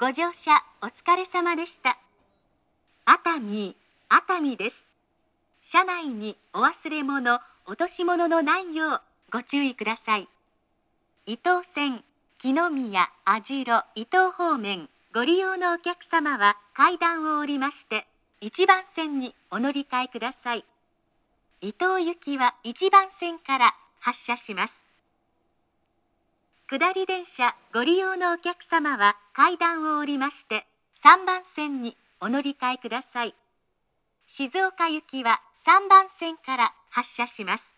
ご乗車お疲れ様でした。熱海です。車内にお忘れ物、落とし物のないようご注意ください。伊東線、木の宮、網代、伊東方面、ご利用のお客様は階段を降りまして、1番線にお乗り換えください。伊東行きは1番線から発車します。下り電車ご利用のお客様は階段を降りまして、3番線にお乗り換えください。静岡行きは3番線から発車します。